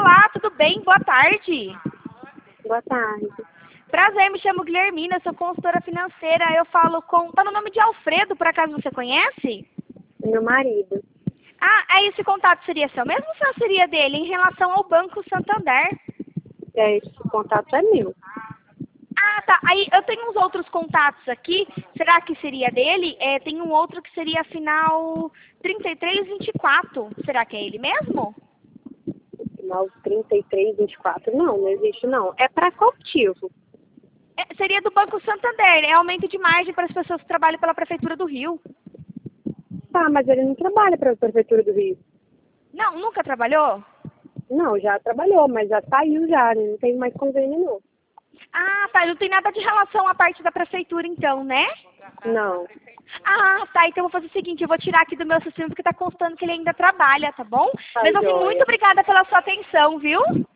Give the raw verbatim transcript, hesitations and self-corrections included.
Olá, tudo bem? Boa tarde. Boa tarde. Prazer, me chamo Guilhermina, sou consultora financeira. Eu falo com... Tá no nome de Alfredo, por acaso você conhece? Meu marido. Ah, aí esse contato seria seu mesmo ou só seria dele em relação ao Banco Santander? É, esse contato é meu. Ah, tá. Aí eu tenho uns outros contatos aqui. Será que seria dele? É, tem um outro que seria final trinta e três vinte e quatro. Será que é ele mesmo? Final trinta e três, vinte e quatro. Não, não existe não. É para qual motivo? É, seria do Banco Santander. É aumento de margem para as pessoas que trabalham pela Prefeitura do Rio. Tá, mas ele não trabalha para a Prefeitura do Rio. Não, nunca trabalhou? Não, já trabalhou, mas já saiu já, não tem mais convênio não. Ah, tá. Não tem nada de relação à parte da Prefeitura, então, né? Não. Ah, tá. Então eu vou fazer o seguinte, eu vou tirar aqui do meu sistema porque tá constando que ele ainda trabalha, tá bom? Tá Mas assim, muito joia. obrigada pela sua atenção, viu?